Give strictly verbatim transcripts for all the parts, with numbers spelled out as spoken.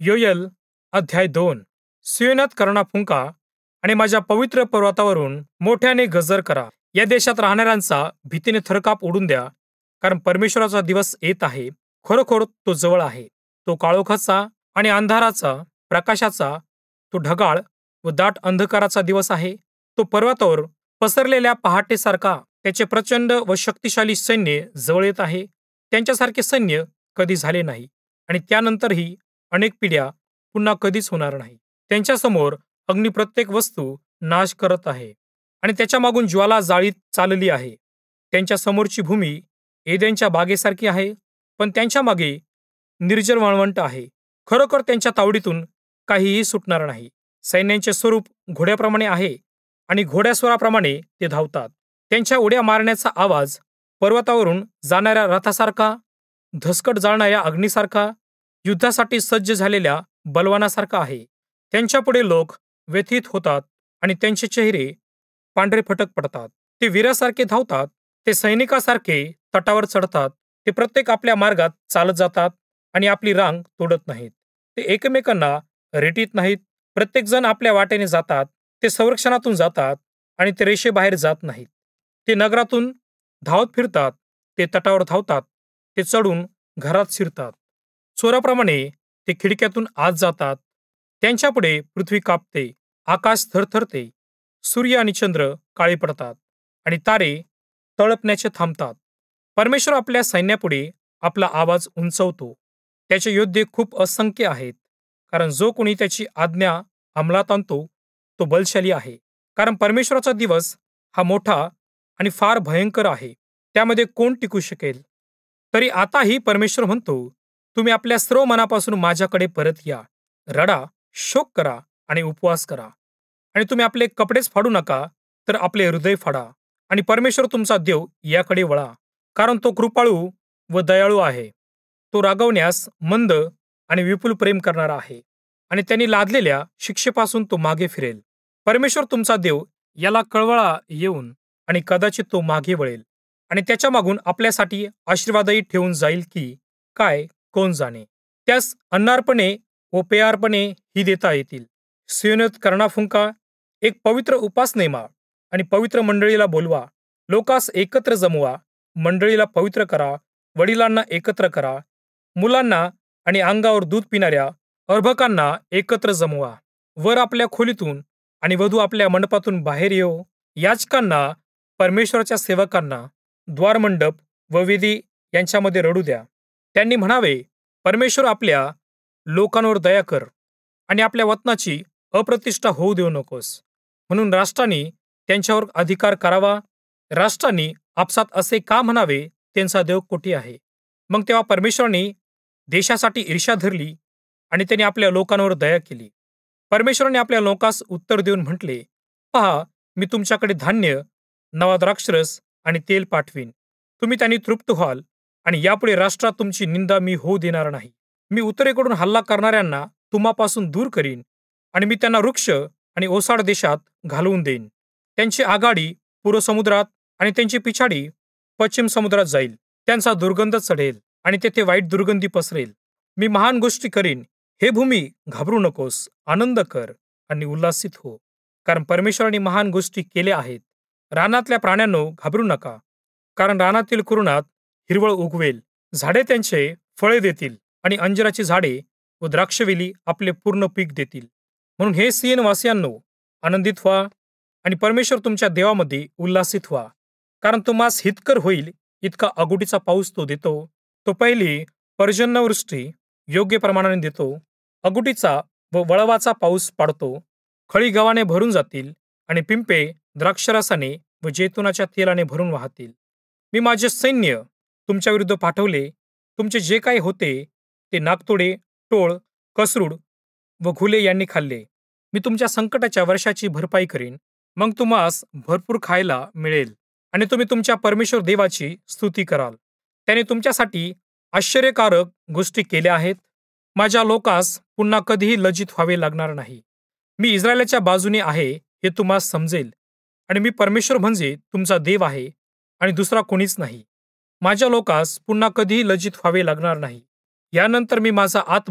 योयल अध्याय दोन. सियोनात करणा फुंका आणि माझ्या पवित्र पर्वतावरून मोठ्याने गजर करा. या देशात राहणाऱ्यांचा भीतीने थरकाप उडून द्या, कारण परमेश्वराचा दिवस येत आहे. खरोखर तो जवळ आहे. तो काळोखाचा आणि अंधाराचा, प्रकाशाचा, तो ढगाळ व दाट अंधकाराचा दिवस आहे. तो पर्वतावर पसरलेल्या पहाटेसारखा, त्याचे प्रचंड व शक्तिशाली सैन्य जवळ येत आहे. त्यांच्यासारखे सैन्य कधी झाले नाही आणि त्यानंतरही अनेक पिढ्या पुन्हा कधीच होणार नाही. त्यांच्यासमोर अग्नी प्रत्येक वस्तू नाश करत आहे आणि त्याच्या मागून ज्वाला जाळीत चालली आहे. त्यांच्या समोरची भूमी एदेनच्या बागेसारखी आहे, पण त्यांच्या मागे निर्जल वाळवंट आहे. खरोखर त्यांच्या तावडीतून काहीही सुटणार नाही. सैन्यांचे स्वरूप घोड्याप्रमाणे आहे आणि घोड्यास्वराप्रमाणे ते धावतात. त्यांच्या उड्या मारण्याचा आवाज पर्वतावरून जाणाऱ्या रथासारखा, धसकट जाळणाऱ्या अग्नीसारखा, युद्धासाठी सज्ज झालेल्या बलवानासारखा आहे. त्यांच्यापुढे लोक व्यथित होतात आणि त्यांचे चेहरे पांढरे फटक पडतात. ते वीरासारखे धावतात, ते सैनिकासारखे तटावर चढतात. ते प्रत्येक आपल्या मार्गात चालत जातात आणि आपली रांग तोडत नाहीत. ते एकमेकांना रेटीत नाहीत. प्रत्येकजण आपल्या वाटेने जातात. ते संरक्षणातून जातात आणि ते रेषेबाहेर जात नाहीत. ते नगरातून धावत फिरतात. ते तटावर धावतात. ते चढून घरात शिरतात. चोराप्रमाणे ते खिडक्यातून आत जातात. त्यांच्यापुढे पृथ्वी कापते, आकाश थरथरते, सूर्य आणि चंद्र काळे पडतात आणि तारे तळपण्याचे थांबतात. परमेश्वर आपल्या सैन्यापुढे आपला आवाज उंचवतो. त्याचे योद्धे खूप असंख्य आहेत, कारण जो कोणी त्याची आज्ञा अंमलात आणतो तो बलशाली आहे. कारण परमेश्वराचा दिवस हा मोठा आणि फार भयंकर आहे. त्यामध्ये कोण टिकू शकेल? तरी आताही परमेश्वर म्हणतो, तुम्ही आपल्या सर्व मनापासून माझ्याकडे परत या. रडा, शोक करा आणि उपवास करा. आणि तुम्ही आपले कपडेच फाडू नका, तर आपले हृदय फाडा आणि परमेश्वर तुमचा देव याकडे वळा. कारण तो कृपाळू व दयाळू आहे. तो रागवण्यास मंद आणि विपुल प्रेम करणारा आहे आणि त्यांनी लादलेल्या शिक्षेपासून तो मागे फिरेल. परमेश्वर तुमचा देव याला कळवळा येऊन आणि कदाचित तो मागे वळेल आणि त्याच्या मागून आपल्यासाठी आशीर्वादही ठेवून जाईल की काय, कोण जाणे. त्यास अन्नार्पणे व पेयार्पणे ही देता येतील. सियोनात करणा फुंका, एक पवित्र उपास नेमा आणि पवित्र मंडळीला बोलवा. लोकांस एकत्र जमवा. मंडळीला पवित्र करा. वडिलांना एकत्र करा. मुलांना आणि अंगावर दूध पिणाऱ्या अर्भकांना एकत्र जमवा. वर आपल्या खोलीतून आणि वधू आपल्या मंडपातून बाहेर येऊ. याजकांना, परमेश्वराच्या सेवकांना द्वारमंडप व वेदी यांच्यामध्ये रडू द्या. त्यांनी म्हणावे, परमेश्वर आपल्या लोकांवर दया कर आणि आपल्या वतनाची अप्रतिष्ठा होऊ देऊ नकोस. म्हणून राष्ट्रांनी त्यांच्यावर अधिकार करावा. राष्ट्रांनी आपसात असे का म्हणावे, त्यांचा देव कोठे आहे? मग तेव्हा परमेश्वराने देशासाठी ईर्ष्या धरली आणि त्यांनी आपल्या लोकांवर दया केली. परमेश्वराने आपल्या लोकांस उत्तर देऊन म्हटले, पहा, मी तुमच्याकडे धान्य, नवा द्राक्षरस आणि तेल पाठवीन. तुम्ही त्यांनी तृप्त व्हाल आणि यापुढे राष्ट्रात तुमची निंदा मी होऊ देणार नाही. मी उत्तरेकडून हल्ला करणाऱ्यांना तुम्हापासून दूर करीन आणि मी त्यांना वृक्ष आणि ओसाड देशात घालवून देईन. त्यांची आघाडी पूर्व समुद्रात आणि त्यांची पिछाडी पश्चिम समुद्रात जाईल. त्यांचा दुर्गंध चढेल आणि तेथे वाईट दुर्गंधी पसरेल. मी महान गोष्टी करीन. हे भूमी, घाबरू नकोस, आनंद कर आणि उल्हासित हो, कारण परमेश्वराने महान गोष्टी केल्या आहेत. रानातल्या प्राण्यांनो, घाबरू नका, कारण रानातील कुरणात हिरवळ उगवेल. झाडे त्यांचे फळे देतील आणि अंजिराची झाडे व द्राक्षवेली आपले पूर्ण पीक देतील. म्हणून हे सियोनवासियांनो, आनंदित व्हा आणि परमेश्वर तुमच्या देवामध्ये उल्हासित व्हा. कारण तुम्हास हितकर होईल इतका अगुटीचा पाऊस तो देतो. तो पहिली पर्जन्यवृष्टी योग्य प्रमाणाने देतो. अगुटीचा व वळवाचा पाऊस पाडतो. खळी गव्हाने भरून जातील आणि पिंपे द्राक्षरसाने व जैतुनाच्या तेलाने भरून वाहतील. मी माझे सैन्य तुमच्या विरुद्ध पाठवले. तुमचे जे काही होते ते नागतोडे, टोळ, कसरूड व घुले यांनी खाल्ले. मी तुमच्या संकटाच्या वर्षाची भरपाई करीन. मग तुम्हास भरपूर खायला मिळेल आणि तुम्ही तुमच्या परमेश्वर देवाची स्तुती कराल. त्याने तुमच्यासाठी आश्चर्यकारक गोष्टी केल्या आहेत. माझ्या लोकास पुन्हा कधीही लज्जित व्हावे लागणार नाही. मी इस्रायलाच्या बाजूने आहे हे तुम्हास समजेल आणि मी परमेश्वर म्हणजे तुमचा देव आहे आणि दुसरा कोणीच नाही. माझ्या लोकास पुन्हा कधीही लज्जित व्हावे लागणार नाही. यानंतर मी माझा आत्मा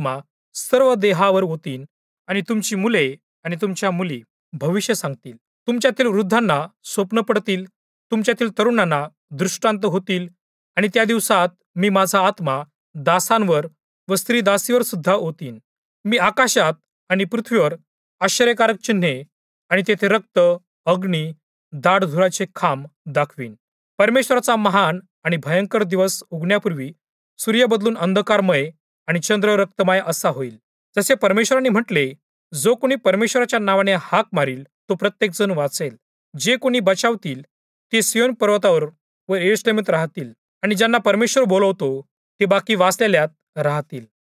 सर्व देहावर होतील आणि तुमची मुले आणि तुमच्या मुली भविष्य सांगतील. तुमच्यातील वृद्धांना स्वप्न पडतील, तुमच्यातील तरुणांना दृष्टांत होतील आणि त्या दिवसात मी माझा आत्मा दासांवर व स्त्री दासीवर सुद्धा ओतीन. मी आकाशात आणि पृथ्वीवर आश्चर्यकारक चिन्हे आणि तेथे रक्त, अग्नी, दाट धुराचे खांब दाखवीन. परमेश्वराचा महान आणि भयंकर दिवस उगण्यापूर्वी सूर्य बदलून अंधकारमय आणि चंद्र रक्तमय असा होईल. जसे परमेश्वराने म्हटले, जो कोणी परमेश्वराच्या नावाने हाक मारील तो प्रत्येक जण वाचेल. जे कोणी बचावतील ते सियोन पर्वतावर व यरूशलेमात राहतील आणि ज्यांना परमेश्वर बोलवतो ते बाकी वाचलेल्यात राहतील.